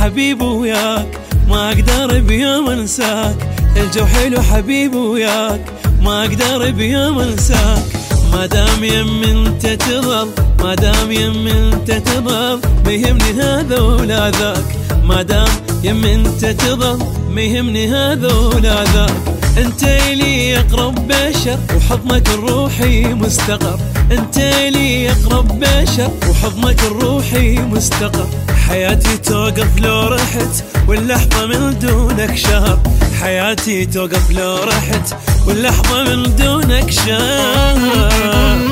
حبيبي وياك، ما اقدر بيوم انساك. الجو حلو حبيبي وياك، ما اقدر بيوم انساك. ما دام يم انت تظل، ما دام يم انت تظل، ما يهمني هذا ولا ذاك. ما دام يم انت تظل، ما يهمني هذا ولا ذاك. انت لي اقرب بشر وحضنك الروحي مستقر. انت لي اقرب بشر وحضنك الروحي مستقر. حياتي توقف لو رحت واللحظة من دونك شهر. حياتي توقف لو رحت واللحظة من دونك شهر.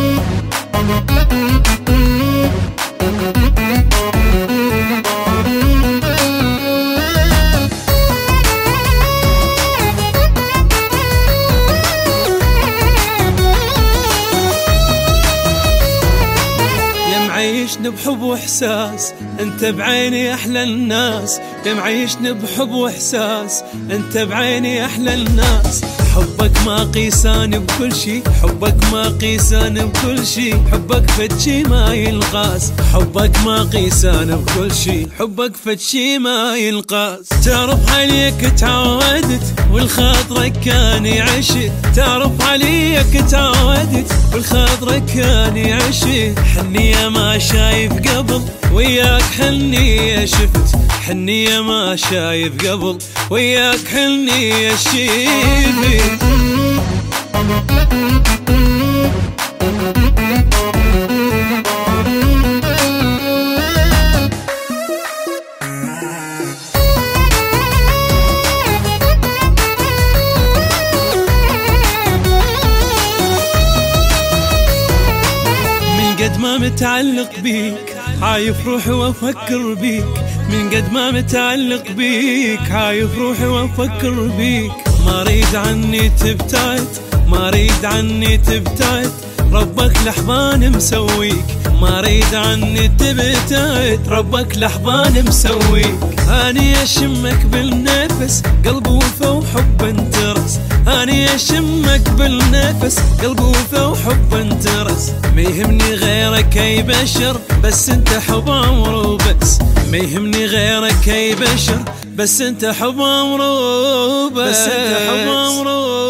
معيشني بحب واحساس، انت بعيني احلى الناس. يا معيشني بحب واحساس، انت بعيني احلى الناس. حبك ما قيسان بكل شي، حبك ما قيسان بكل شي. حبك فتشي ما ينقاس، حبك ما قيسان بكل شي. حبك فتشي ما ينقاس. تعرف عليك تعودت والخاطرك كان يعشق. تعرف عليك تعودت والخاطرك كان يعشق. حنية ما شايف قبل وياك حنية شفت. حنية ما شايف قبل وياك حنية شفت. قد ما متعلق بيك عايف روحي وافكر بيك. من قد ما متعلق بيك عايف روحي وافكر بيك. ما اريد عني تبتعد، ما اريد عني تبتعد. ربك لحظان مسويك. ما اريد عني تبتعد، ربك لحظان مسويك. اني اشمك بالنفس قلب وفا وحب انترس. اني اشمك بالنفس قلب وفا وحب انترس. ما يهمني غيرك اي بشر بس انت حب عمر وبس. ما يهمني غيرك اي بشر بس انت حب عمر وبس. بس انت حب عمر